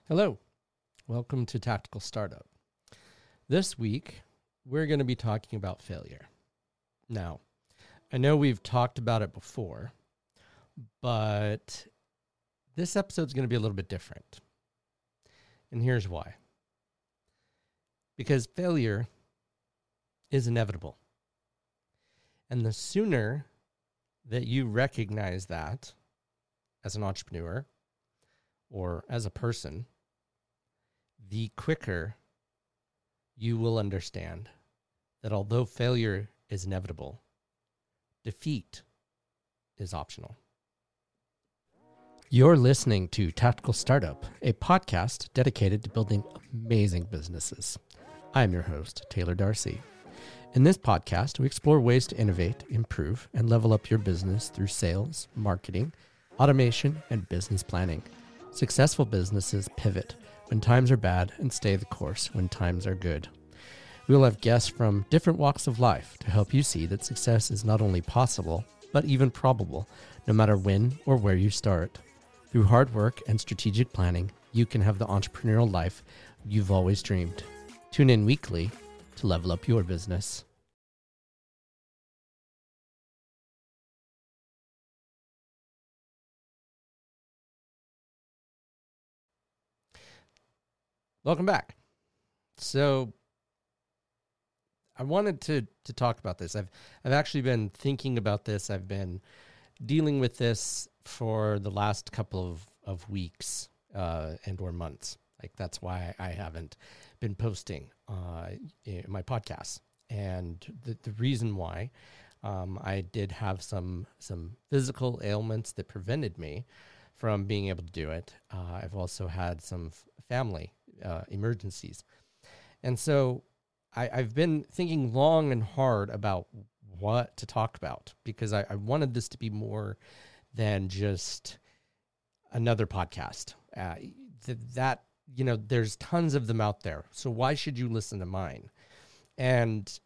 Hello, welcome to Tactical Startup. This week, we're going to be talking about failure. Now, I know we've talked about it before, but this episode is going to be a little bit different. And here's why. Because failure is inevitable. And the sooner that you recognize that as an entrepreneur or as a person, the quicker you will understand that although failure is inevitable, defeat is optional. You're listening to Tactical Startup, a podcast dedicated to building amazing businesses. I'm your host, Taylor Darcy. In this podcast, we explore ways to innovate, improve, and level up your business through sales, marketing, automation, and business planning. Successful businesses pivot when times are bad and stay the course when times are good. We will have guests from different walks of life to help you see that success is not only possible, but even probable, no matter when or where you start. Through hard work and strategic planning, you can have the entrepreneurial life you've always dreamed. Tune in weekly to level up your business. Welcome back. So I wanted to talk about this. I've actually been thinking about this. I've been dealing with this for the last couple of weeks and or months. Like that's why I haven't been posting in my podcasts. And the reason why I did have some physical ailments that prevented me from being able to do it. I've also had some family emergencies. And so I've been thinking long and hard about what to talk about because I wanted this to be more than just another podcast. There's tons of them out there. So why should you listen to mine? And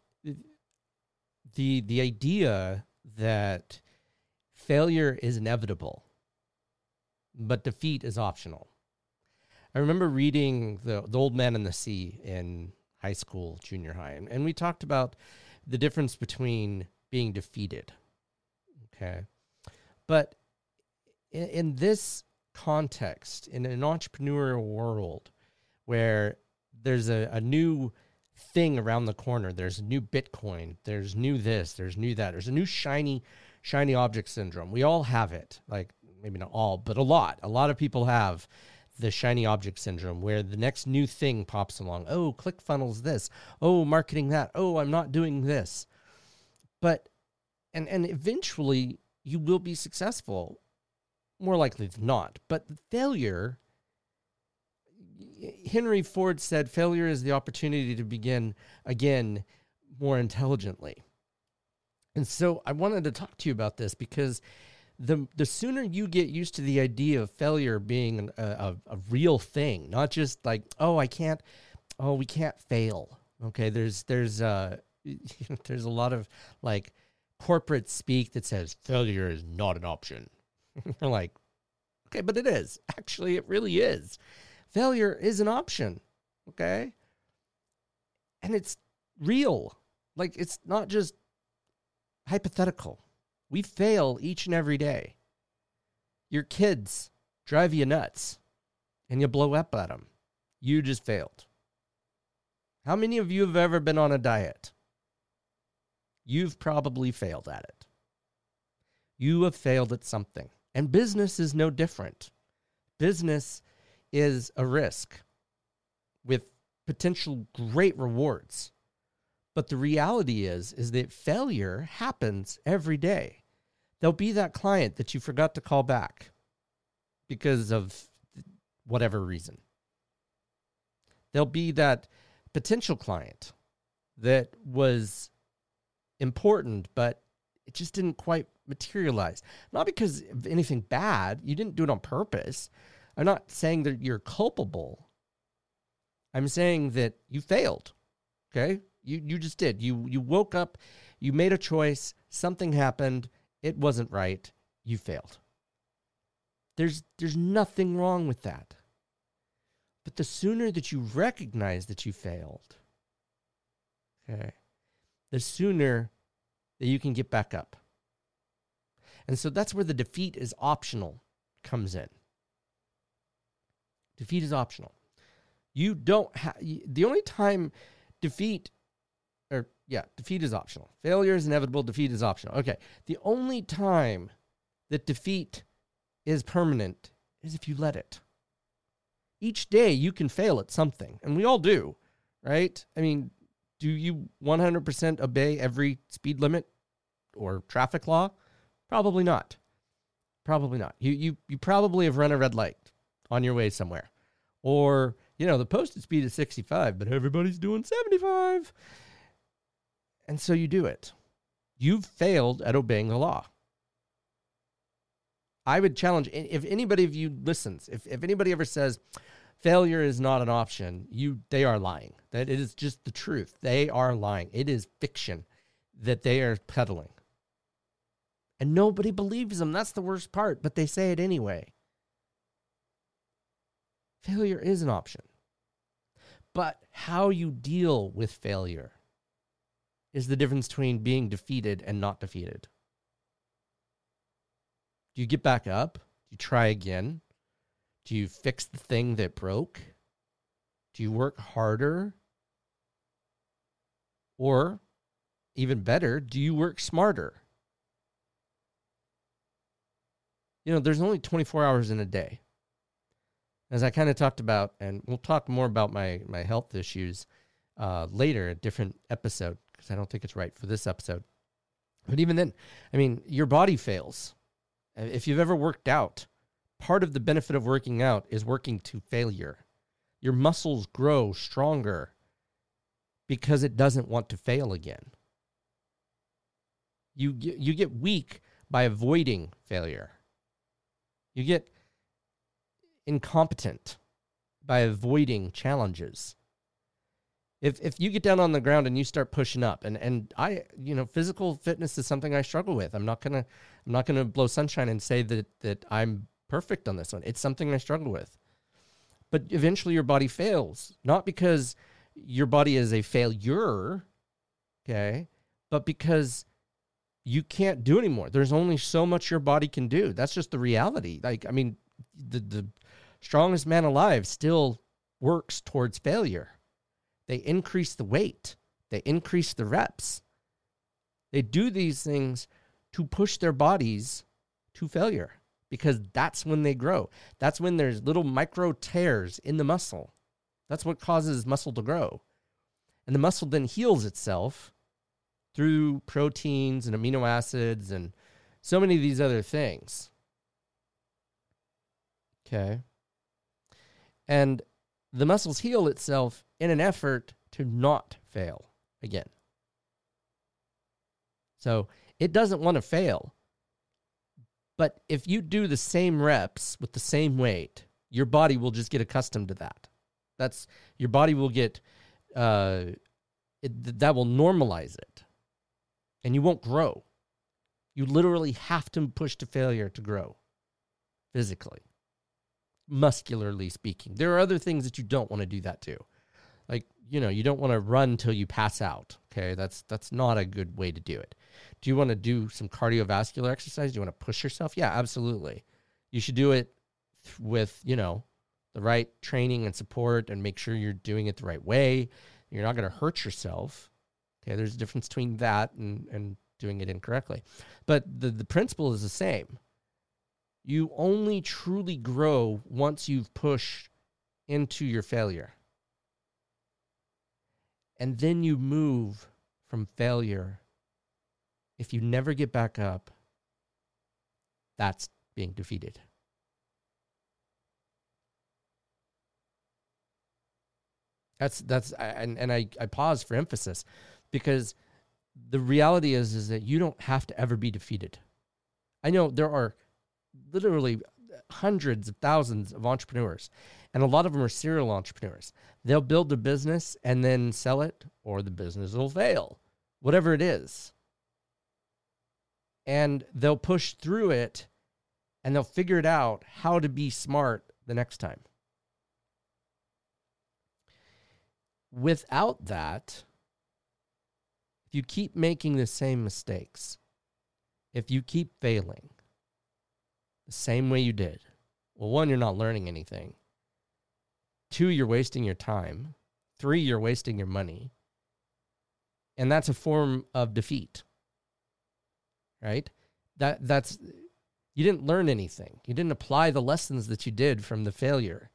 the idea that failure is inevitable, but defeat is optional. I remember reading the Old Man and the Sea in high school, junior high, and we talked about the difference between being defeated. Okay. But in this context, in an entrepreneurial world where there's a new thing around the corner, there's a new Bitcoin, there's new this, there's new that, there's a new shiny object syndrome. We all have it. Like maybe not all, but a lot of people have the shiny object syndrome where the next new thing pops along. Oh, ClickFunnels this. Oh, marketing that. Oh, I'm not doing this. But, and eventually you will be successful, more likely than not. But failure, Henry Ford said, failure is the opportunity to begin again more intelligently. And so I wanted to talk to you about this because the sooner you get used to the idea of failure being a real thing, not just like, we can't fail. Okay. There's a lot of like corporate speak that says failure is not an option. You're like, okay, but it is. Actually, it really is. Failure is an option. Okay. And it's real. Like it's not just hypothetical. We fail each and every day. Your kids drive you nuts and you blow up at them. You just failed. How many of you have ever been on a diet? You've probably failed at it. You have failed at something. And business is no different. Business is a risk with potential great rewards. But the reality is that failure happens every day. There'll be that client that you forgot to call back because of whatever reason. There'll be that potential client that was important, but it just didn't quite materialize. Not because of anything bad. You didn't do it on purpose. I'm not saying that you're culpable. I'm saying that you failed. Okay? You just did. You woke up, you made a choice, something happened, it wasn't right, you failed. There's nothing wrong with that. But the sooner that you recognize that you failed, okay, the sooner that you can get back up. And so that's where the defeat is optional comes in. Defeat is optional. You don't have, the only time defeat is optional. Failure is inevitable, defeat is optional. Okay, the only time that defeat is permanent is if you let it. Each day you can fail at something, and we all do, right? I mean, do you 100% obey every speed limit or traffic law? Probably not. Probably not. You probably have run a red light on your way somewhere. Or, the posted speed is 65, but everybody's doing 75. And so you do it. You've failed at obeying the law. I would challenge, if anybody of you listens, if anybody ever says failure is not an option, they are lying. That it is just the truth. They are lying. It is fiction that they are peddling. And nobody believes them. That's the worst part, but they say it anyway. Failure is an option. But how you deal with failure is the difference between being defeated and not defeated. Do you get back up? Do you try again? Do you fix the thing that broke? Do you work harder? Or, even better, do you work smarter? There's only 24 hours in a day. As I kind of talked about, and we'll talk more about my health issues later, a different episode, because I don't think it's right for this episode. But even then, your body fails. If you've ever worked out, part of the benefit of working out is working to failure. Your muscles grow stronger because it doesn't want to fail again. You get weak by avoiding failure. You get incompetent by avoiding challenges. If you get down on the ground and you start pushing up, and I, physical fitness is something I struggle with. I'm not gonna blow sunshine and say that I'm perfect on this one. It's something I struggle with. But eventually your body fails, not because your body is a failure, okay, but because you can't do anymore. There's only so much your body can do. That's just the reality. The strongest man alive still works towards failure. They increase the weight. They increase the reps. They do these things to push their bodies to failure because that's when they grow. That's when there's little micro tears in the muscle. That's what causes muscle to grow. And the muscle then heals itself through proteins and amino acids and so many of these other things. Okay. And the muscles heal itself in an effort to not fail again. So it doesn't want to fail. But if you do the same reps with the same weight, your body will just get accustomed to that. Your body will get, that will normalize it. And you won't grow. You literally have to push to failure to grow physically, muscularly speaking. There are other things that you don't want to do that to. Like, you don't want to run till you pass out. Okay, that's not a good way to do it. Do you want to do some cardiovascular exercise? Do you want to push yourself? Yeah, absolutely. You should do it with, the right training and support and make sure you're doing it the right way. You're not going to hurt yourself. Okay, there's a difference between that and doing it incorrectly. But the principle is the same. You only truly grow once you've pushed into your failure. And then you move from failure. If you never get back up, that's being defeated. I pause for emphasis because the reality is that you don't have to ever be defeated. I know there are literally hundreds of thousands of entrepreneurs, and a lot of them are serial entrepreneurs. They'll build a business and then sell it, or the business will fail, whatever it is. And they'll push through it, and they'll figure it out how to be smart the next time. without that, if you keep making the same mistakes, if you keep failing the same way you did, well, 1, you're not learning anything. 2, you're wasting your time. 3, you're wasting your money. And that's a form of defeat, right? That's you didn't learn anything. You didn't apply the lessons that you did from the failure.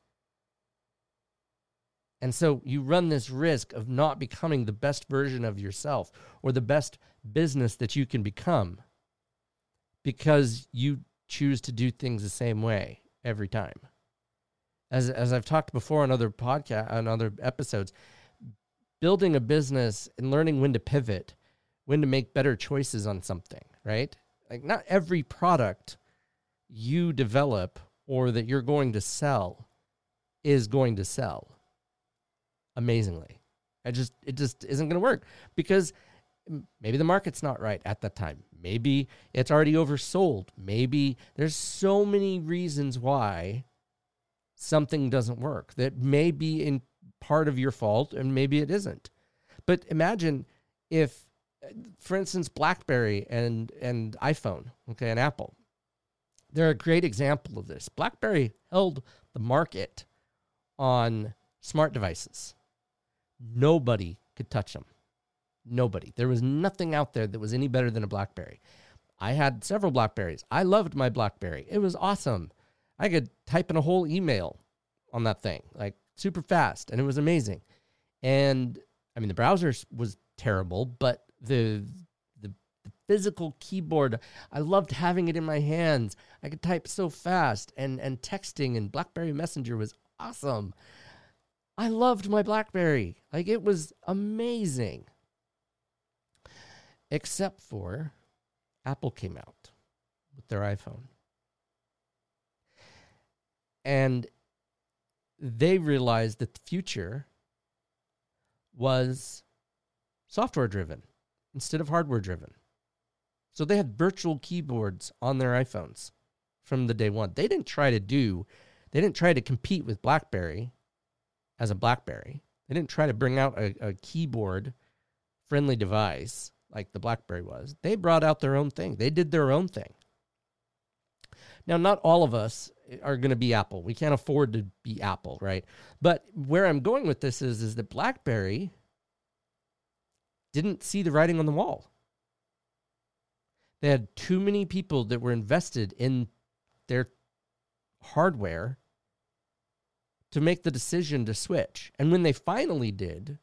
And so you run this risk of not becoming the best version of yourself or the best business that you can become because you choose to do things the same way every time. As I've talked before on other podcasts, on other episodes, building a business and learning when to pivot, when to make better choices on something, right? Like not every product you develop or that you're going to sell is going to sell amazingly. It just isn't going to work because maybe the market's not right at that time. Maybe it's already oversold. Maybe there's so many reasons why something doesn't work that may be in part of your fault and maybe it isn't. But imagine if, for instance, BlackBerry and iPhone, okay, and Apple, they're a great example of this. BlackBerry held the market on smart devices. Nobody could touch them. Nobody. There was nothing out there that was any better than a BlackBerry. I had several BlackBerries. I loved my BlackBerry. It was awesome. I could type in a whole email on that thing, like super fast, and it was amazing. And I mean, the browser was terrible, but the physical keyboard, I loved having it in my hands. I could type so fast, and texting and BlackBerry Messenger was awesome. I loved my BlackBerry. Like, it was amazing. Except for Apple came out with their iPhone. And they realized that the future was software driven instead of hardware driven. So they had virtual keyboards on their iPhones from the day one. They didn't try to compete with BlackBerry as a BlackBerry. They didn't try to bring out a keyboard friendly device like the BlackBerry was. They brought out their own thing. They did their own thing. Now, not all of us are going to be Apple. We can't afford to be Apple, right? But where I'm going with this is that BlackBerry didn't see the writing on the wall. They had too many people that were invested in their hardware to make the decision to switch. And when they finally did,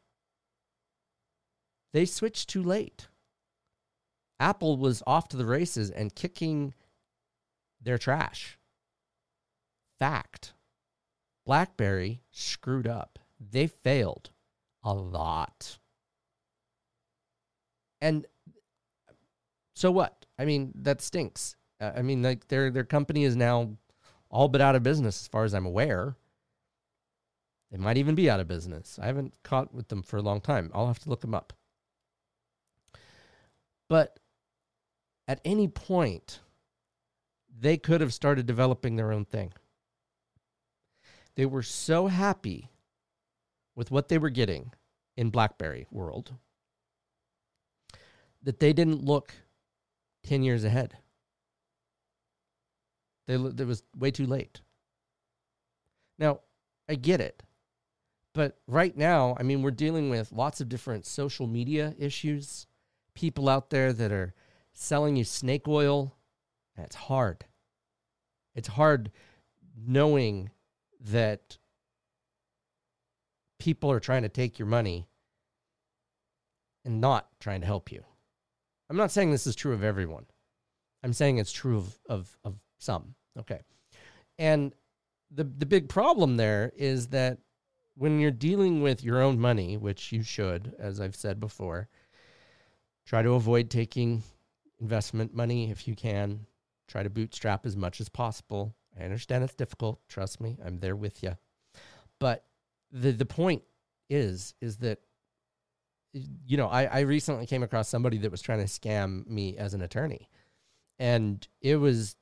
they switched too late. Apple was off to the races and kicking their trash. Fact. BlackBerry screwed up. They failed a lot. And so what? I mean, that stinks. I mean, like their company is now all but out of business as far as I'm aware. They might even be out of business. I haven't caught with them for a long time. I'll have to look them up. But at any point, they could have started developing their own thing. They were so happy with what they were getting in BlackBerry world that they didn't look 10 years ahead. It was way too late. Now, I get it. But right now, I mean, we're dealing with lots of different social media issues, people out there that are selling you snake oil. And it's hard. It's hard knowing that people are trying to take your money and not trying to help you. I'm not saying this is true of everyone. I'm saying it's true of some. Okay. And the big problem there is that when you're dealing with your own money, which you should, as I've said before, try to avoid taking investment money if you can. Try to bootstrap as much as possible. I understand it's difficult. Trust me, I'm there with you. But the point is that, you know, I recently came across somebody that was trying to scam me as an attorney. And it was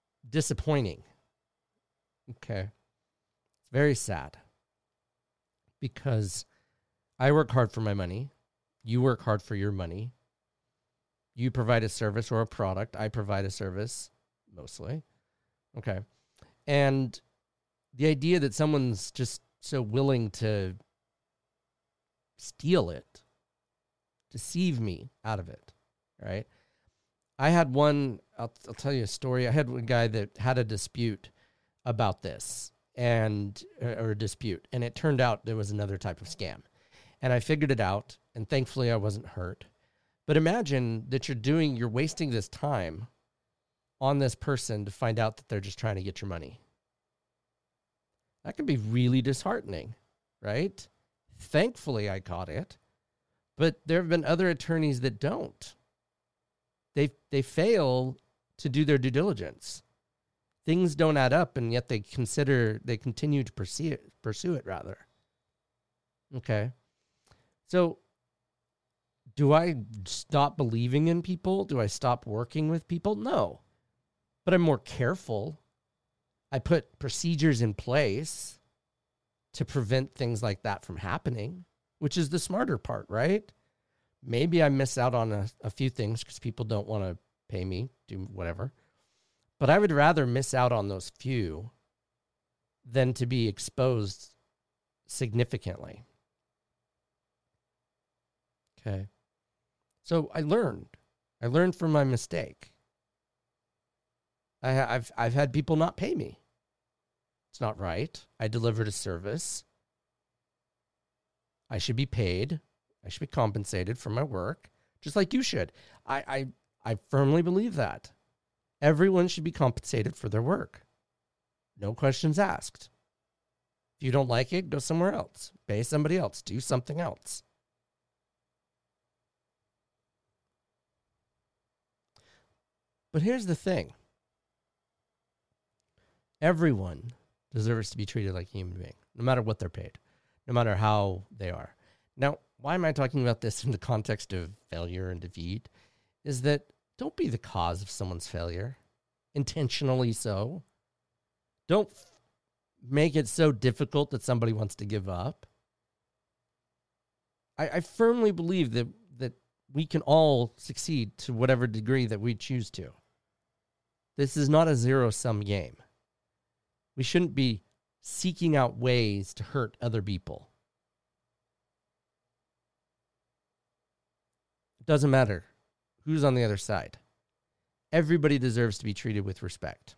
disappointing. Okay. It's very sad. because I work hard for my money. You work hard for your money. You provide a service or a product. I provide a service, mostly. Okay. And the idea that someone's just so willing to steal it, deceive me out of it, right? I had one, I'll tell you a story. I had one guy that had a dispute about this, or a dispute, and it turned out there was another type of scam. And I figured it out, and thankfully I wasn't hurt. But imagine that you're wasting this time on this person to find out that they're just trying to get your money. That can be really disheartening, right? Thankfully I caught it, but there have been other attorneys that don't. They fail to do their due diligence. Things don't add up, and yet they continue to pursue it rather. Okay. So do I stop believing in people? Do I stop working with people? No. But I'm more careful. I put procedures in place to prevent things like that from happening, which is the smarter part, right? Maybe I miss out on a few things because people don't want to pay me, do whatever. But I would rather miss out on those few than to be exposed significantly. Okay. So I learned from my mistake. I've had people not pay me. It's not right. I delivered a service. I should be paid. I should be compensated for my work, just like you should. I firmly believe that. Everyone should be compensated for their work. No questions asked. If you don't like it, go somewhere else. Pay somebody else. Do something else. But here's the thing. Everyone deserves to be treated like a human being, no matter what they're paid, no matter how they are. Now, why am I talking about this in the context of failure and defeat? Is that don't be the cause of someone's failure, intentionally so. Don't make it so difficult that somebody wants to give up. I firmly believe that we can all succeed to whatever degree that we choose to. This is not a zero-sum game. We shouldn't be seeking out ways to hurt other people. It doesn't matter who's on the other side. Everybody deserves to be treated with respect.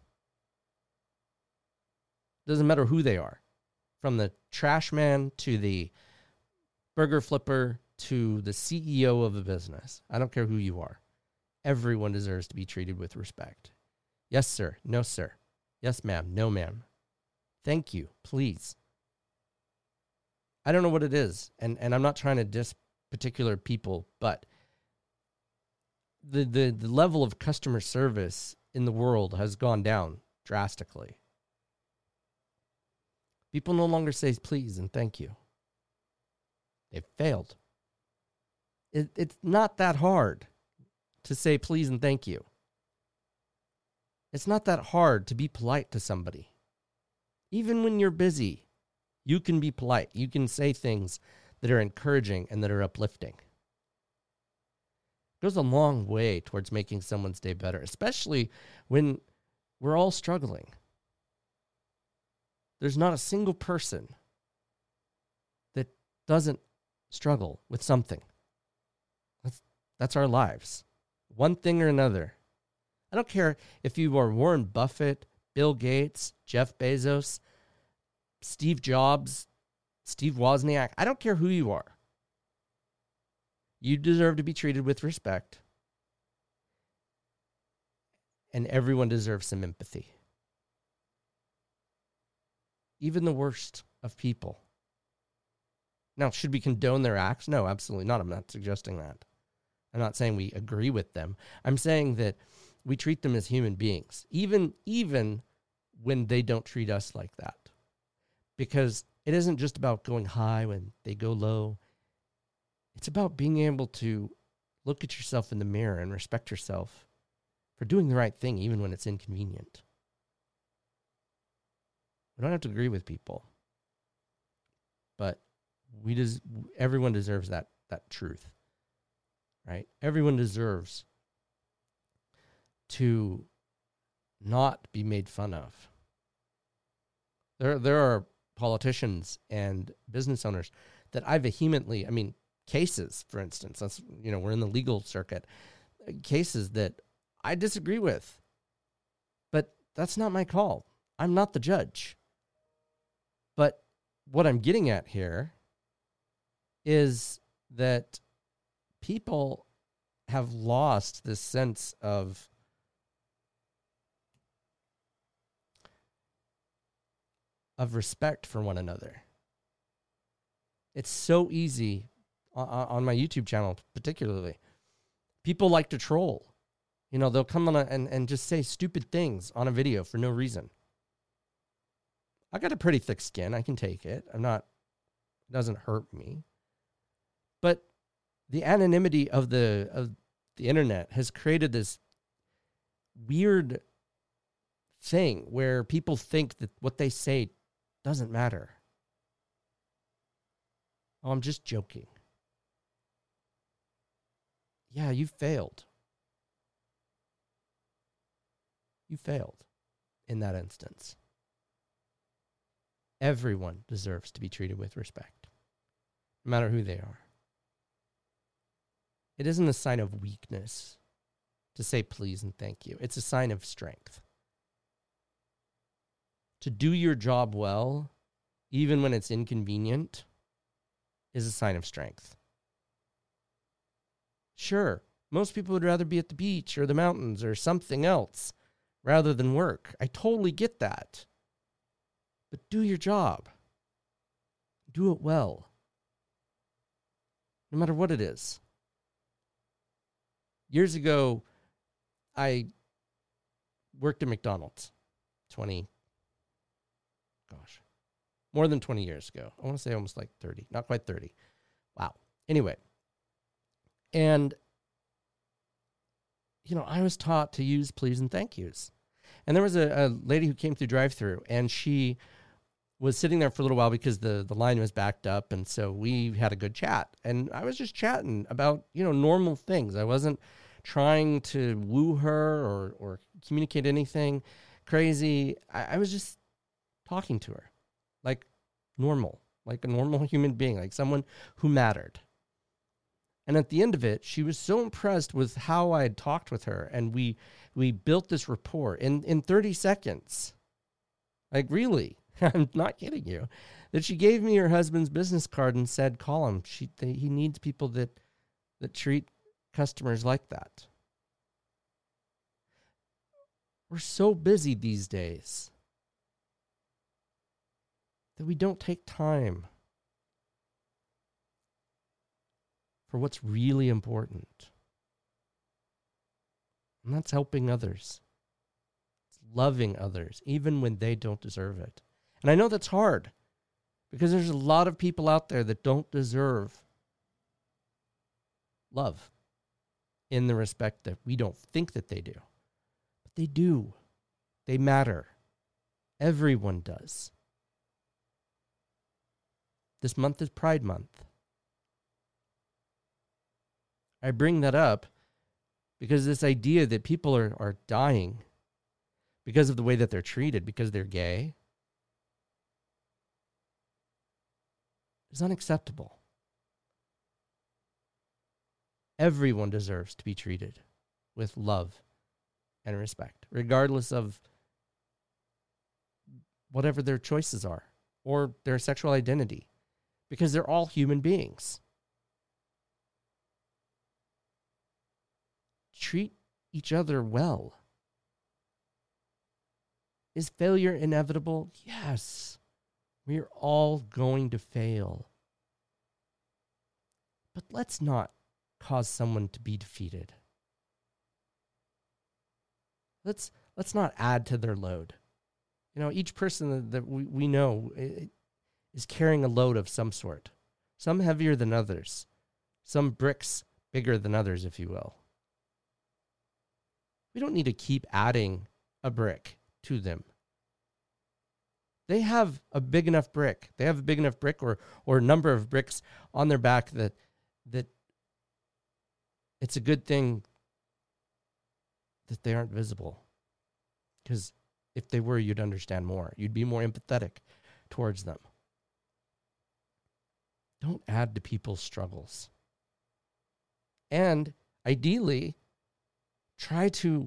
Doesn't matter who they are. From the trash man to the burger flipper to the CEO of a business. I don't care who you are. Everyone deserves to be treated with respect. Yes, sir. No, sir. Yes, ma'am. No, ma'am. Thank you. Please. I don't know what it is, and I'm not trying to diss particular people, but the level of customer service in the world has gone down drastically. People no longer say please and thank you. They've failed. It's not that hard to say please and thank you. It's not that hard to be polite to somebody. Even when you're busy, you can be polite. You can say things that are encouraging and that are uplifting. It goes a long way towards making someone's day better, especially when we're all struggling. There's not a single person that doesn't struggle with something. That's our lives. One thing or another. I don't care if you are Warren Buffett, Bill Gates, Jeff Bezos, Steve Jobs, Steve Wozniak. I don't care who you are. You deserve to be treated with respect. And everyone deserves some empathy. Even the worst of people. Now, should we condone their acts? No, absolutely not. I'm not suggesting that. I'm not saying we agree with them. I'm saying that we treat them as human beings, even when they don't treat us like that. Because it isn't just about going high when they go low. It's about being able to look at yourself in the mirror and respect yourself for doing the right thing, even when it's inconvenient. We don't have to agree with people. But everyone deserves that truth, right? Everyone deserves to not be made fun of. There are politicians and business owners that I vehemently, cases, for instance, we're in the legal circuit, cases that I disagree with, but that's not my call. I'm not the judge. But what I'm getting at here is that people have lost this sense of respect for one another. It's so easy on my YouTube channel, particularly. People like to troll. They'll come on and just say stupid things on a video for no reason. I got a pretty thick skin. I can take it. It doesn't hurt me. But the anonymity of the internet has created this weird thing where people think that what they say doesn't matter. Oh, I'm just joking. Yeah, you failed. You failed in that instance. Everyone deserves to be treated with respect, no matter who they are. It isn't a sign of weakness to say please and thank you. It's a sign of strength. To do your job well, even when it's inconvenient, is a sign of strength. Sure, most people would rather be at the beach or the mountains or something else rather than work. I totally get that. But do your job. Do it well. No matter what it is. Years ago, I worked at McDonald's. More than 20 years ago. I want to say almost like 30. Not quite 30. Wow. Anyway. And, I was taught to use please and thank yous. And there was a lady who came through drive-thru, and she was sitting there for a little while because the line was backed up. And so we had a good chat. And I was just chatting about, normal things. I wasn't trying to woo her or communicate anything crazy. I was just talking to her like normal, like a normal human being, like someone who mattered. And at the end of it, she was so impressed with how I had talked with her, and we built this rapport in 30 seconds. Like, really, I'm not kidding you, that she gave me her husband's business card and said, call him. He needs people that treat customers like that. We're so busy these days that we don't take time for what's really important. And that's helping others. It's loving others, even when they don't deserve it. And I know that's hard because there's a lot of people out there that don't deserve love in the respect that we don't think that they do. But they do. They matter. Everyone does. This month is Pride Month. I bring that up because this idea that people are dying because of the way that they're treated, because they're gay, is unacceptable. Everyone deserves to be treated with love and respect, regardless of whatever their choices are or their sexual identity, because they're all human beings. Treat each other well. Is failure inevitable? Yes. We are all going to fail. But let's not cause someone to be defeated. Let's not add to their load. Each person that we know is carrying a load of some sort. Some heavier than others. Some bricks bigger than others, if you will. We don't need to keep adding a brick to them. They have a big enough brick. They have a big enough brick or a number of bricks on their back that it's a good thing that they aren't visible. Because if they were, you'd understand more. You'd be more empathetic towards them. Don't add to people's struggles. And ideally, try to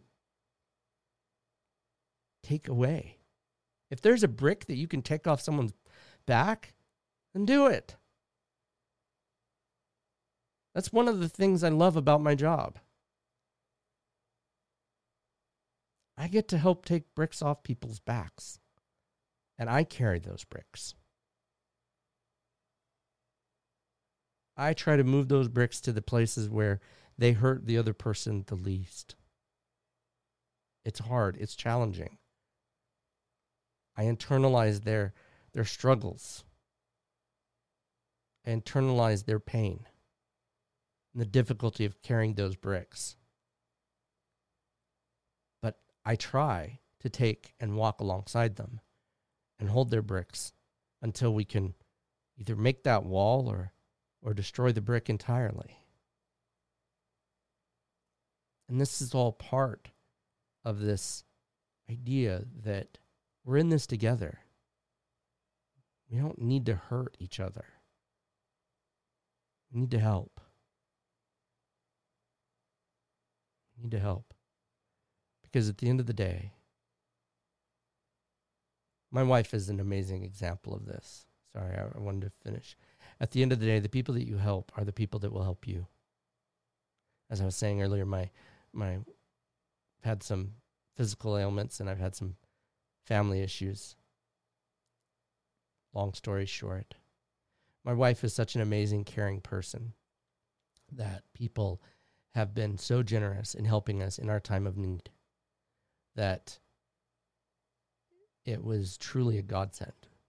take away. If there's a brick that you can take off someone's back, then do it. That's one of the things I love about my job. I get to help take bricks off people's backs, and I carry those bricks. I try to move those bricks to the places where they hurt the other person the least. It's hard. It's challenging. I internalize their struggles. I internalize their pain and the difficulty of carrying those bricks. But I try to take and walk alongside them and hold their bricks until we can either make that wall or destroy the brick entirely. And this is all part of this idea that we're in this together. We don't need to hurt each other. We need to help. We need to help. Because at the end of the day, my wife is an amazing example of this. Sorry, I wanted to finish. At the end of the day, the people that you help are the people that will help you. As I was saying earlier, I've had some physical ailments and I've had some family issues. Long story short, my wife is such an amazing, caring person that people have been so generous in helping us in our time of need that it was truly a godsend.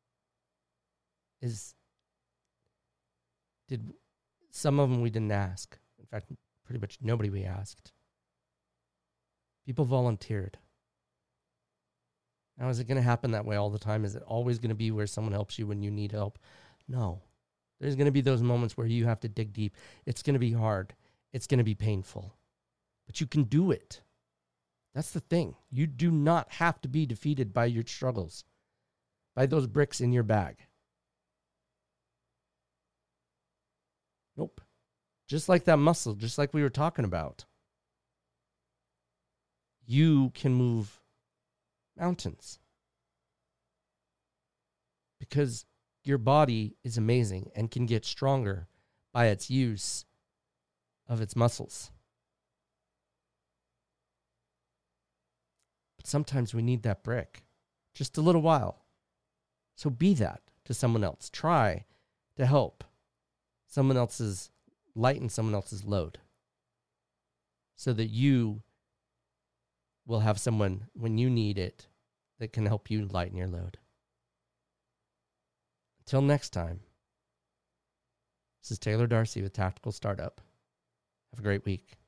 Some of them we didn't ask. In fact, pretty much nobody we asked. People volunteered. Now, is it going to happen that way all the time? Is it always going to be where someone helps you when you need help? No. There's going to be those moments where you have to dig deep. It's going to be hard. It's going to be painful. But you can do it. That's the thing. You do not have to be defeated by your struggles, by those bricks in your bag. Nope. Just like that muscle, just like we were talking about. You can move mountains because your body is amazing and can get stronger by its use of its muscles. But sometimes we need that brick just a little while. So be that to someone else. Try to help lighten someone else's load so that you will have someone when you need it that can help you lighten your load. Until next time, this is Taylor Darcy with Tactical Startup. Have a great week.